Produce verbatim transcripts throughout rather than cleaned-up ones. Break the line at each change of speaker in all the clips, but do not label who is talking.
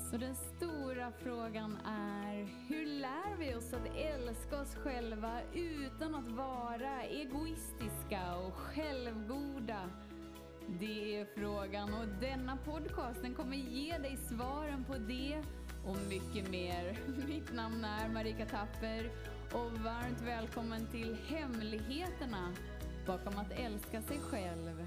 Så den stora frågan är, hur lär vi oss att älska oss själva utan att vara egoistiska och självgoda? Det är frågan, och denna podcasten kommer ge dig svaren på det och mycket mer. Mitt namn är Marika Tapper och varmt välkommen till Hemligheterna bakom att älska sig själv.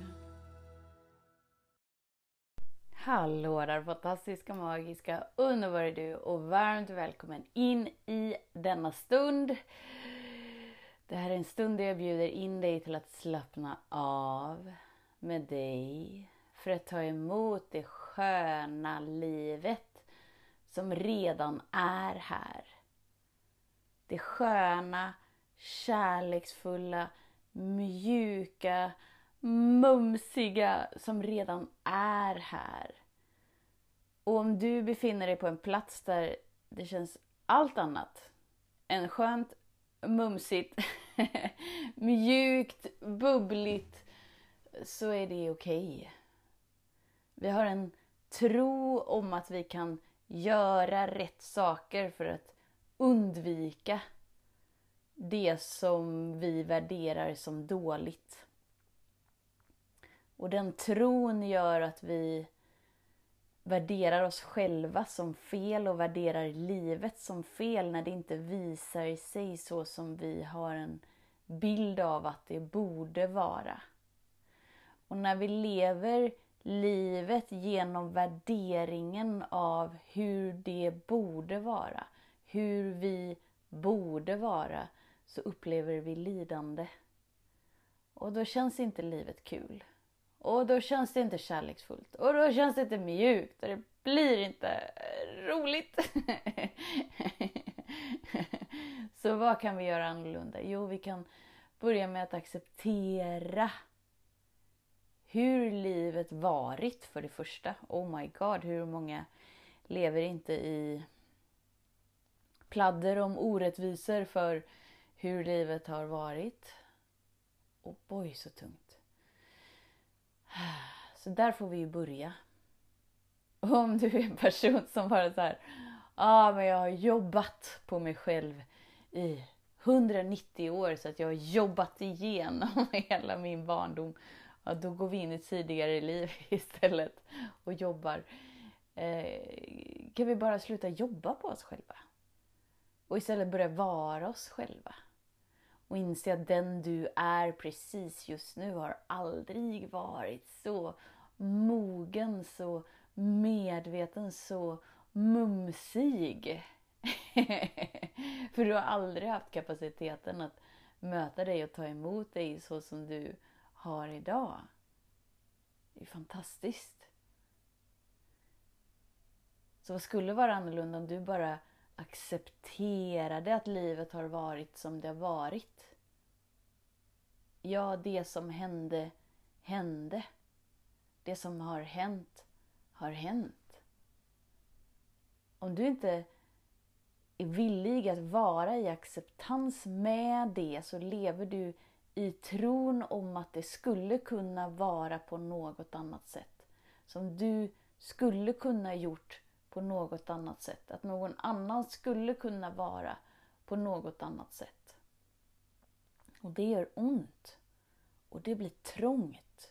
Hallå där fantastiska, magiska, underbara du och varmt välkommen in i denna stund. Det här är en stund där jag bjuder in dig till att slappna av med dig för att ta emot det sköna livet som redan är här. Det sköna, kärleksfulla, mjuka, mumsiga som redan är här. Och om du befinner dig på en plats där det känns allt annat än skönt, mumsigt, mjukt, bubbligt, så är det okej. Vi har en tro om att vi kan göra rätt saker för att undvika det som vi värderar som dåligt. Och den tron gör att vi värderar oss själva som fel och värderar livet som fel när det inte visar sig så som vi har en bild av att det borde vara. Och när vi lever livet genom värderingen av hur det borde vara, hur vi borde vara, så upplever vi lidande. Och då känns inte livet kul. Och då känns det inte kärleksfullt. Och då känns det inte mjukt. Och det blir inte roligt. Så vad kan vi göra annorlunda? Jo, vi kan börja med att acceptera hur livet varit för det första. Oh my god, hur många lever inte i pladder om orättvisor för hur livet har varit. Och boy, så tungt. Så där får vi ju börja. Om du är en person som bara så här, ah, men jag har jobbat på mig själv i hundranittio år så att jag har jobbat igenom hela min barndom. Ja, då går vi in i tidigare liv istället och jobbar. Eh, kan vi bara sluta jobba på oss själva? Och istället börja vara oss själva. Och inse att den du är precis just nu har aldrig varit så mogen, så medveten, så mumsig. För du har aldrig haft kapaciteten att möta dig och ta emot dig så som du har idag. Det är fantastiskt. Så vad skulle vara annorlunda om du bara accepterade att livet har varit som det har varit? Ja, det som hände, hände. Det som har hänt, har hänt. Om du inte är villig att vara i acceptans med det, så lever du i tron om att det skulle kunna vara på något annat sätt. Som du skulle kunna gjort på något annat sätt. Att någon annan skulle kunna vara på något annat sätt. Och det gör ont. Och det blir trångt.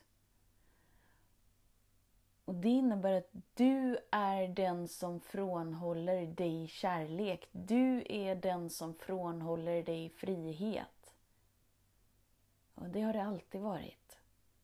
Och det innebär att du är den som frånhåller dig kärlek. Du är den som frånhåller dig frihet. Och det har det alltid varit.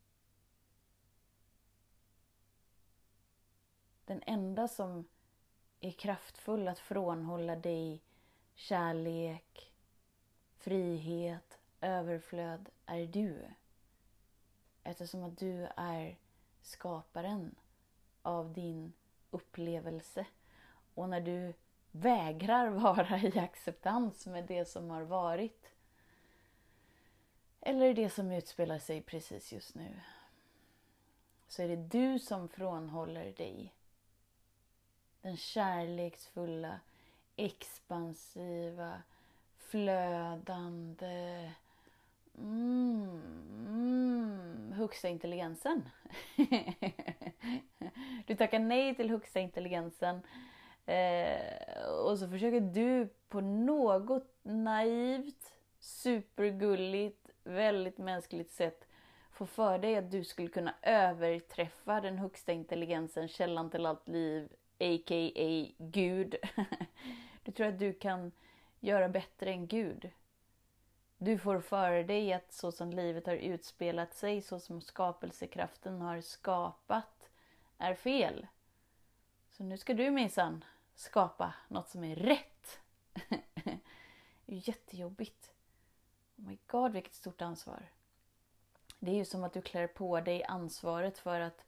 Den enda som är kraftfull att frånhålla dig kärlek, frihet, överflöd är du. Eftersom att du är skaparen av din upplevelse. Och när du vägrar vara i acceptans med det som har varit, eller det som utspelar sig precis just nu, så är det du som frånhåller dig den kärleksfulla, expansiva, flödande, mm, mm, högsta intelligensen. Du tackar nej till högsta intelligensen Eh, och så försöker du på något naivt, supergulligt, väldigt mänskligt sätt få för dig att du skulle kunna överträffa den högsta intelligensen, källan till allt liv, a k a. Gud. Du tror att du kan göra bättre än Gud. Du får för dig att så som livet har utspelat sig, så som skapelsekraften har skapat, är fel. Så nu ska du minsann skapa något som är rätt. Det är jättejobbigt. Oh my god, vilket stort ansvar. Det är ju som att du klär på dig ansvaret för att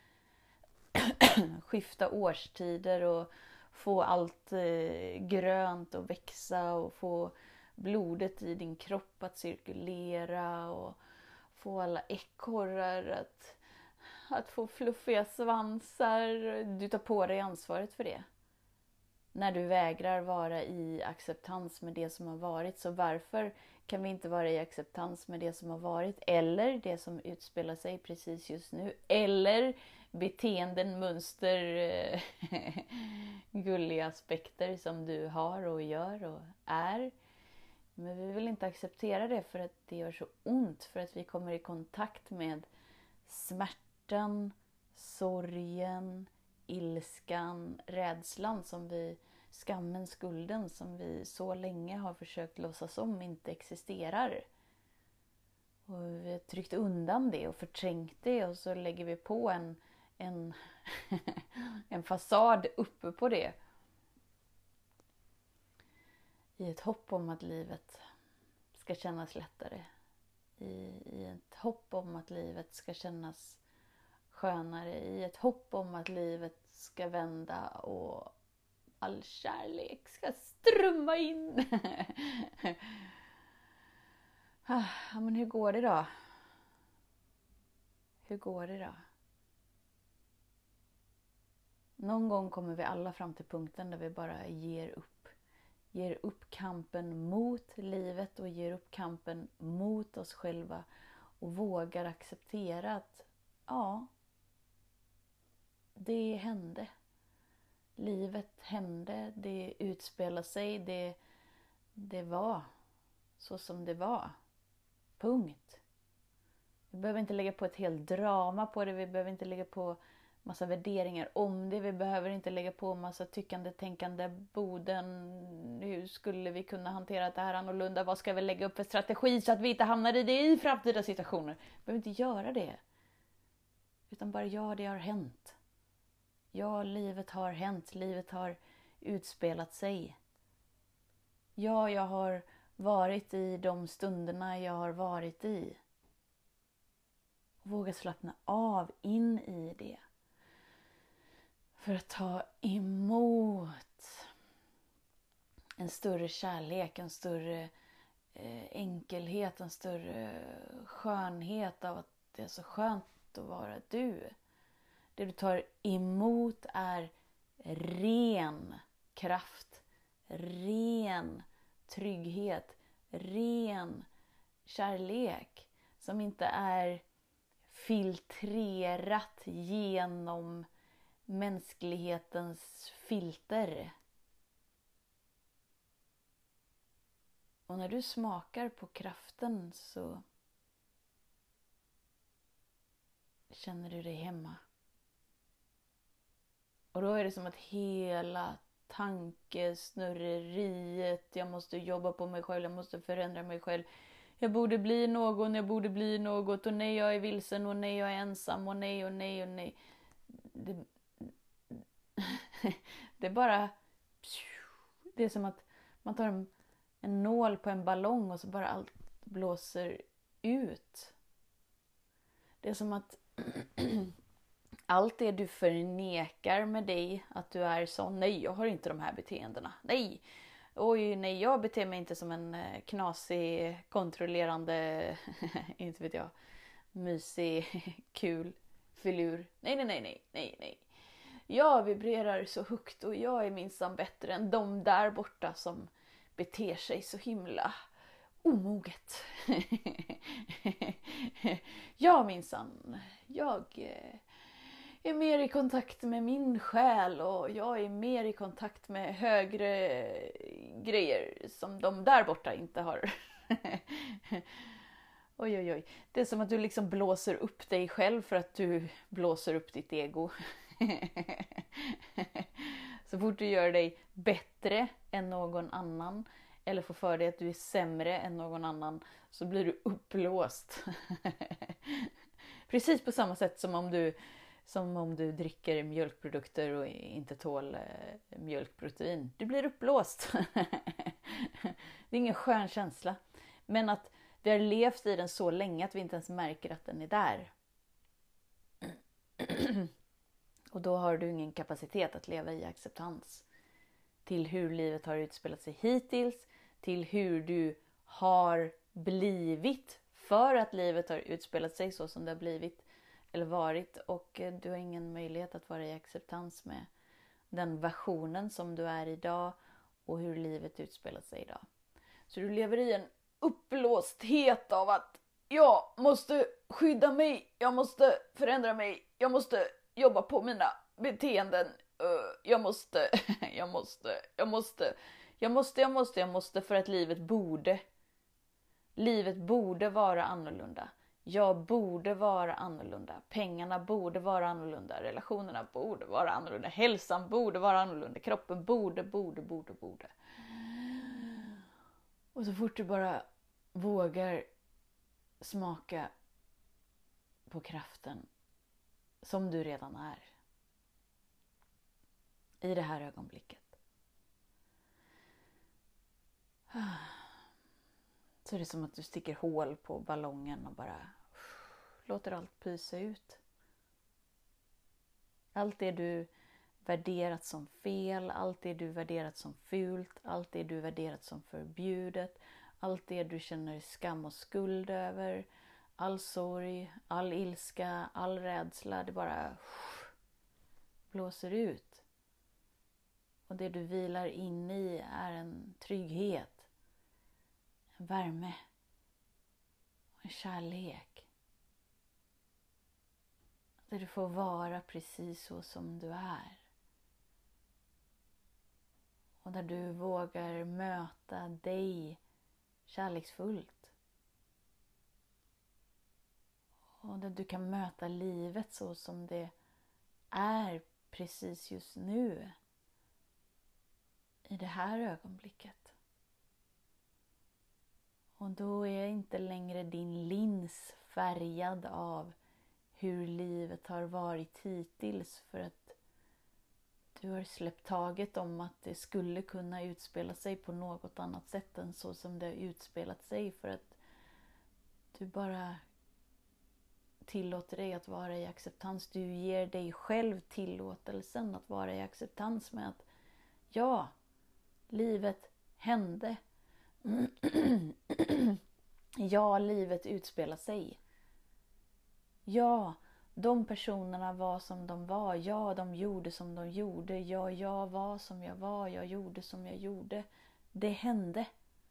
skifta årstider och få allt eh, grönt att växa och få blodet i din kropp att cirkulera och få alla ekorrar att, att få fluffiga svansar. Du tar på dig ansvaret för det. När du vägrar vara i acceptans med det som har varit, så varför kan vi inte vara i acceptans med det som har varit eller det som utspelar sig precis just nu, eller beteenden, mönster, gulliga aspekter som du har och gör och är. Men vi vill inte acceptera det för att det gör så ont, för att vi kommer i kontakt med smärtan, sorgen, ilskan, rädslan som vi, skammen, skulden som vi så länge har försökt låtsas om inte existerar. Och vi har tryckt undan det och förträngt det, och så lägger vi på en, en, en fasad uppe på det. I ett hopp om att livet ska kännas lättare. I, i ett hopp om att livet ska kännas skönare. I ett hopp om att livet ska vända och all kärlek ska strömma in. Ja, men hur går det då? Hur går det då? Någon gång kommer vi alla fram till punkten där vi bara ger upp. Ger upp kampen mot livet och ger upp kampen mot oss själva. Och vågar acceptera att ja, det hände. Livet hände, det utspelade sig, det, det var så som det var. Punkt. Vi behöver inte lägga på ett helt drama på det, vi behöver inte lägga på massa värderingar om det, vi behöver inte lägga på massa tyckande, tänkande, boden. Hur skulle vi kunna hantera det här annorlunda? Vad ska vi lägga upp för strategi så att vi inte hamnar i det i framtida situationer? Vi behöver inte göra det. Utan bara ja, det har hänt. Ja, livet har hänt. Livet har utspelat sig. Ja, jag har varit i de stunderna jag har varit i. Våga slappna av in i det. För att ta emot en större kärlek, en större eh, enkelhet, en större skönhet av att det är så skönt att vara du. Det du tar emot är ren kraft, ren trygghet, ren kärlek som inte är filtrerat genom mänsklighetens filter. Och när du smakar på kraften så känner du dig hemma. Och då är det som att hela tankesnurreriet, jag måste jobba på mig själv, jag måste förändra mig själv. Jag borde bli någon, jag borde bli något, och nej jag är vilsen, och nej jag är ensam, och nej och nej och nej. Det, det är bara, det är som att man tar en, en nål på en ballong och så bara allt blåser ut. Det är som att allt det du förnekar med dig, att du är sån, nej jag har inte de här beteendena, nej, oj nej jag beter mig inte som en knasig, kontrollerande, inte vet jag, mysig, kul filur, nej nej nej nej nej nej. Jag vibrerar så högt och jag är minsann bättre än de där borta som beter sig så himla omoget. Jag minsann, jag, är mer i kontakt med min själ och jag är mer i kontakt med högre grejer som de där borta inte har. Oj, oj, oj. Det är som att du liksom blåser upp dig själv för att du blåser upp ditt ego. Så fort du gör dig bättre än någon annan eller får för dig att du är sämre än någon annan så blir du uppblåst. Precis på samma sätt som om du, som om du dricker mjölkprodukter och inte tål eh, mjölkprotein. Du blir uppblåst. Det är ingen skön känsla. Men att vi har levt i den så länge att vi inte ens märker att den är där. Och då har du ingen kapacitet att leva i acceptans till hur livet har utspelat sig hittills, till hur du har blivit för att livet har utspelat sig så som det har blivit eller varit, och du har ingen möjlighet att vara i acceptans med den versionen som du är idag och hur livet utspelar sig idag. Så du lever i en uppblåsthet av att jag måste skydda mig, jag måste förändra mig, jag måste jobba på mina beteenden, jag måste, jag måste, jag måste, jag måste, jag måste, jag måste för att livet borde, livet borde vara annorlunda. Jag borde vara annorlunda, pengarna borde vara annorlunda, relationerna borde vara annorlunda, hälsan borde vara annorlunda, kroppen borde, borde, borde, borde. Och så fort du bara vågar smaka på kraften som du redan är i det här ögonblicket, så är det som att du sticker hål på ballongen och bara låter allt pysa ut. Allt det du värderat som fel, allt det du värderat som fult, allt det du värderat som förbjudet, allt det du känner skam och skuld över, all sorg, all ilska, all rädsla, det bara blåser ut. Och det du vilar in i är en trygghet, en värme, en kärlek. Där du får vara precis så som du är. Och där du vågar möta dig kärleksfullt. Och där du kan möta livet så som det är precis just nu. I det här ögonblicket. Och då är inte längre din lins färgad av hur livet har varit hittills, för att du har släppt taget om att det skulle kunna utspela sig på något annat sätt än så som det har utspelat sig, för att du bara tillåter dig att vara i acceptans. Du ger dig själv tillåtelsen att vara i acceptans med att ja, livet hände. Ja, livet utspelar sig. Ja, de personerna var som de var. Ja, de gjorde som de gjorde. Ja, jag var som jag var. Jag gjorde som jag gjorde. Det hände.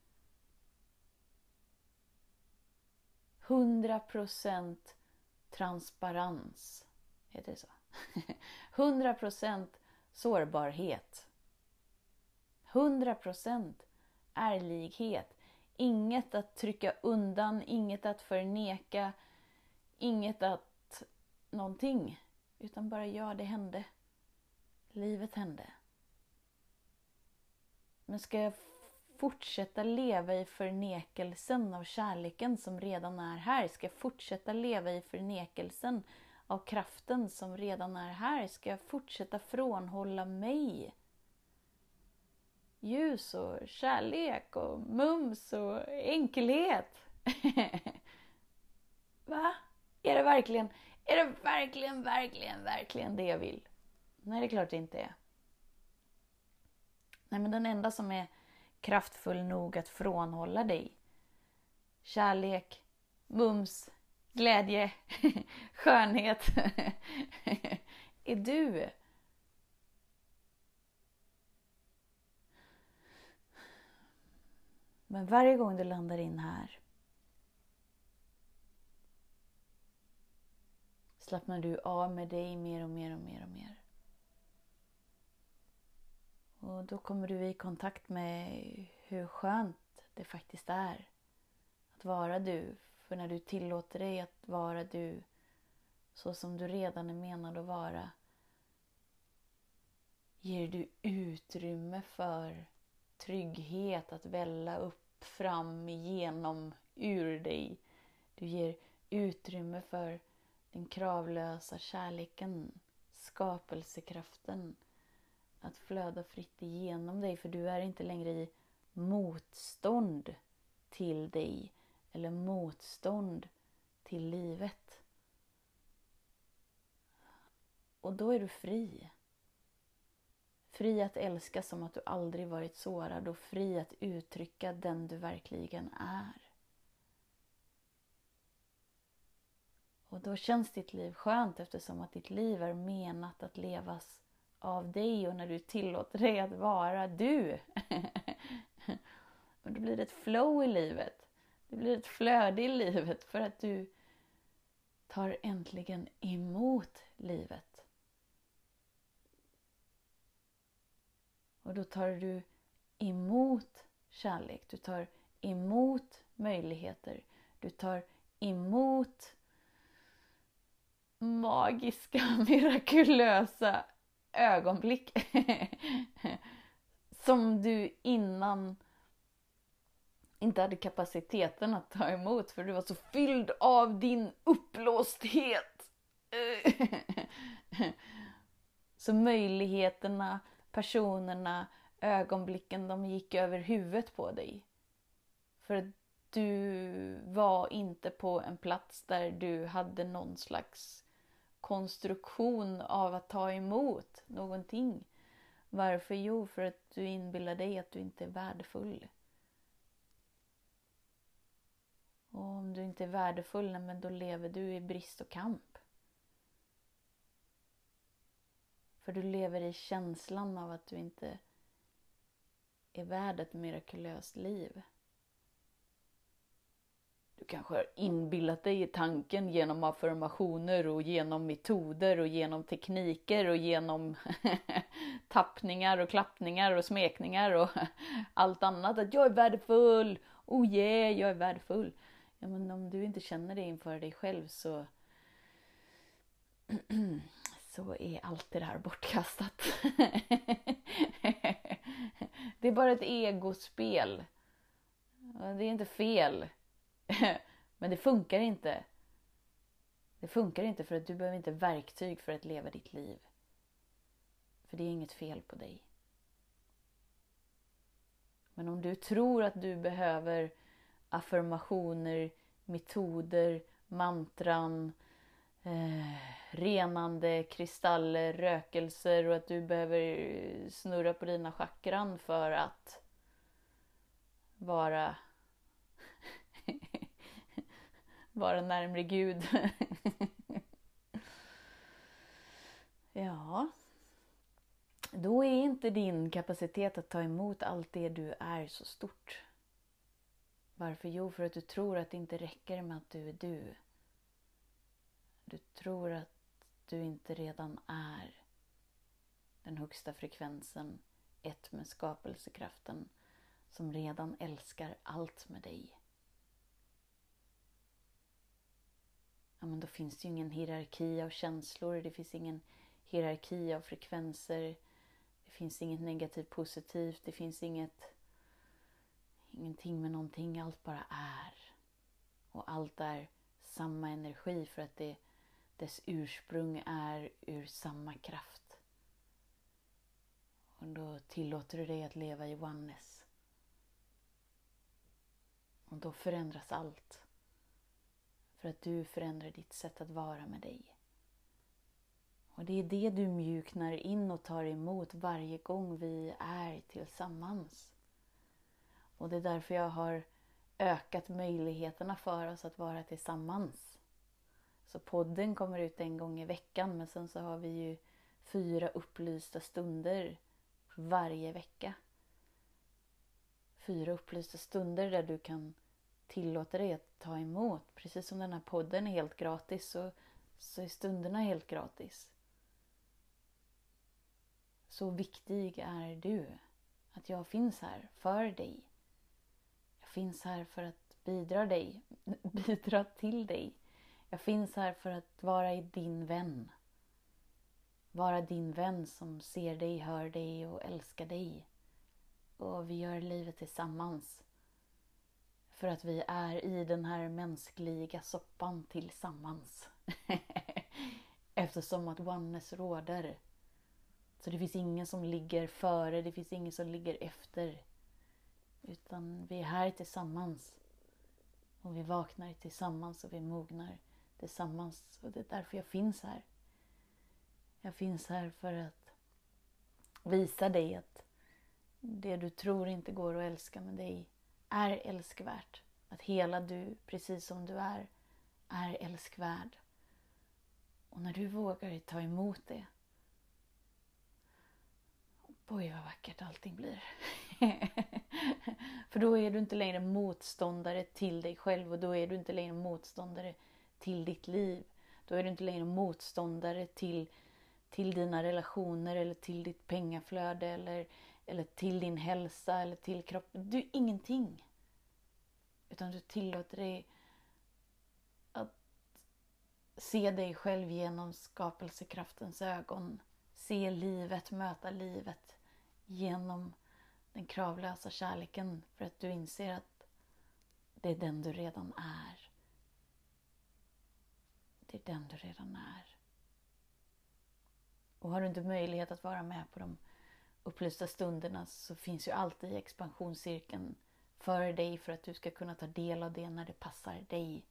Hundra procent transparens. Heter det så? Hundra procent sårbarhet. Hundra procent ärlighet. Inget att trycka undan, inget att förneka, inget att någonting. Utan bara ja, det hände. Livet hände. Men ska jag fortsätta leva i förnekelsen av kärleken som redan är här? Ska jag fortsätta leva i förnekelsen av kraften som redan är här? Ska jag fortsätta frånhålla mig ljus och kärlek och mums och enkelhet? Va? Är det verkligen, är det verkligen, verkligen, verkligen det jag vill? Nej, det är klart det inte är. Nej, men den enda som är kraftfull nog att frånhålla dig kärlek, mums, glädje, skönhet är du. Men varje gång du landar in här, slappnar du av med dig mer och mer och mer och mer. Och då kommer du i kontakt med hur skönt det faktiskt är att vara du. För när du tillåter dig att vara du så som du redan är menad att vara, ger du utrymme för trygghet att välla upp, fram, igenom, ur dig. Du ger utrymme för den kravlösa kärleken, skapelsekraften att flöda fritt igenom dig. För du är inte längre i motstånd till dig eller motstånd till livet. Och då är du fri. Fri att älska som att du aldrig varit sårad och fri att uttrycka den du verkligen är. Och då känns ditt liv skönt eftersom att ditt liv är menat att levas av dig. Och när du tillåter dig att vara du, och då blir det ett flow i livet. Det blir ett flöde i livet för att du tar äntligen emot livet. Och då tar du emot kärlek. Du tar emot möjligheter. Du tar emot magiska, mirakulösa ögonblick som du innan inte hade kapaciteten att ta emot, för du var så fylld av din uppblåsthet. Så möjligheterna, personerna, ögonblicken, de gick över huvudet på dig. För att du var inte på en plats där du hade någon slags konstruktion av att ta emot någonting. Varför? Jo, för att du inbillar dig att du inte är värdefull. Och om du inte är värdefull, men då lever du i brist och kamp. För du lever i känslan av att du inte är värd ett mirakulöst liv. Du kanske har inbillat dig i tanken genom affirmationer och genom metoder och genom tekniker och genom tappningar och klappningar och smekningar och allt annat. Att jag är värdefull, oh yeah, jag är värdefull. Ja, men om du inte känner det inför dig själv så, så är allt det där bortkastat. Det är bara ett egospel. Det är inte fel. Men det funkar inte. Det funkar inte för att du behöver inte verktyg för att leva ditt liv. För det är inget fel på dig. Men om du tror att du behöver affirmationer, metoder, mantran, eh, renande kristaller, rökelser och att du behöver snurra på dina chakran för att vara vara närmare Gud. Ja. Då är inte din kapacitet att ta emot allt det du är så stort. Varför? Jo, för att du tror att det inte räcker med att du är du. Du tror att du inte redan är den högsta frekvensen, ett med skapelsekraften, som redan älskar allt med dig. Ja, men då finns det ju ingen hierarki av känslor, det finns ingen hierarki av frekvenser, det finns inget negativt positivt, det finns inget ingenting med någonting, allt bara är. Och allt är samma energi för att det, dess ursprung är ur samma kraft. Och då tillåter du dig att leva i oneness. Och då förändras allt. För att du förändrar ditt sätt att vara med dig. Och det är det du mjuknar in och tar emot varje gång vi är tillsammans. Och det är därför jag har ökat möjligheterna för oss att vara tillsammans. Så podden kommer ut en gång i veckan, men sen så har vi ju fyra upplysta stunder varje vecka. Fyra upplysta stunder där du kan tillåta dig att ta emot. Precis som den här podden är helt gratis så, så är stunderna helt gratis. Så viktig är du. Att jag finns här för dig. Jag finns här för att bidra dig, bidra till dig. Jag finns här för att vara din vän. Vara din vän som ser dig, hör dig och älskar dig. Och vi gör livet tillsammans. För att vi är i den här mänskliga soppan tillsammans. Eftersom att oneness råder. Så det finns ingen som ligger före, det finns ingen som ligger efter. Utan vi är här tillsammans. Och vi vaknar tillsammans och vi mognar tillsammans. Och det är därför jag finns här. Jag finns här för att visa dig att det du tror inte går att älska med dig är älskvärt. Att hela du, precis som du är, är älskvärd. Och när du vågar ta emot det, oj vad vackert allting blir. För då är du inte längre motståndare till dig själv och då är du inte längre motståndare till ditt liv. Då är du inte längre motståndare till, till dina relationer eller till ditt pengaflöde eller, eller till din hälsa eller till kroppen. Du är ingenting. Utan du tillåter dig att se dig själv genom skapelsekraftens ögon. Se livet, möta livet genom den kravlösa kärleken. För att du inser att det är den du redan är. Det är den du redan är. Och har du inte möjlighet att vara med på de upplysta stunderna så finns ju alltid expansionscirkeln för dig för att du ska kunna ta del av det när det passar dig.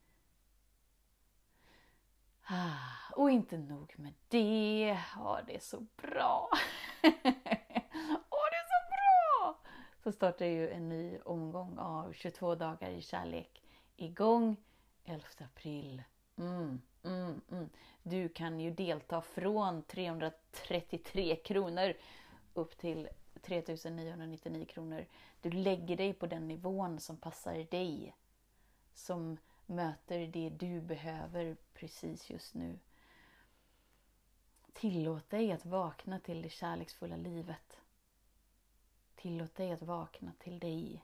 Ah, och inte nog med det. Ja, det är så bra. Åh, det är så bra! Så startar ju en ny omgång av tjugotvå dagar i kärlek igång elfte april. Mm, mm, mm. Du kan ju delta från trehundratrettiotre kronor upp till tre tusen niohundranittionio kronor. Du lägger dig på den nivån som passar dig. Som möter det du behöver precis just nu. Tillåt dig att vakna till det kärleksfulla livet. Tillåt dig att vakna till dig.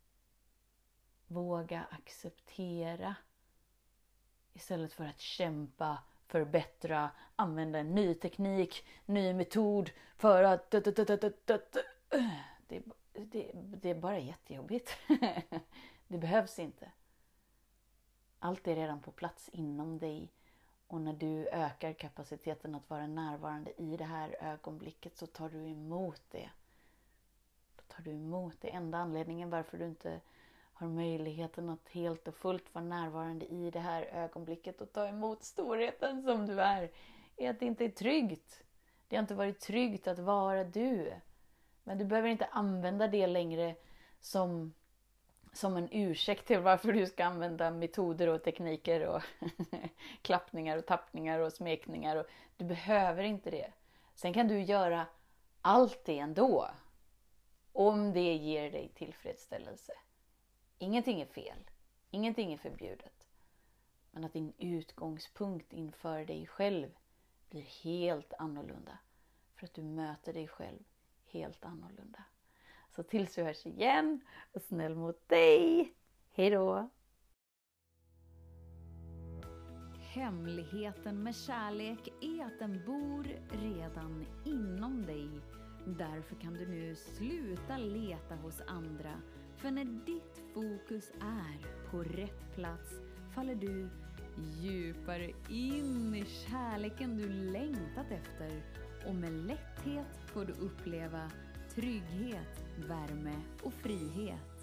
Våga acceptera. Istället för att kämpa, förbättra, använda en ny teknik, ny metod för att... Det, det, det är bara jättejobbigt. Det behövs inte. Allt är redan på plats inom dig. Och när du ökar kapaciteten att vara närvarande i det här ögonblicket så tar du emot det. Då tar du emot det. Enda anledningen varför du inte har möjligheten att helt och fullt vara närvarande i det här ögonblicket och ta emot storheten som du är, är att det inte är tryggt. Det har inte varit tryggt att vara du. Men du behöver inte använda det längre som, som en ursäkt till varför du ska använda metoder och tekniker och klappningar och tappningar och smekningar. Och du behöver inte det. Sen kan du göra allt det ändå. Om det ger dig tillfredsställelse. Ingenting är fel. Ingenting är förbjudet. Men att din utgångspunkt inför dig själv blir helt annorlunda. För att du möter dig själv helt annorlunda. Så tills vi hörs igen. Och snäll mot dig. Hej då.
Hemligheten med kärlek är att den bor redan inom dig. Därför kan du nu sluta leta hos andra. För när ditt fokus är på rätt plats faller du djupare in i kärleken du längtat efter. Och med lätthet får du uppleva trygghet, värme och frihet.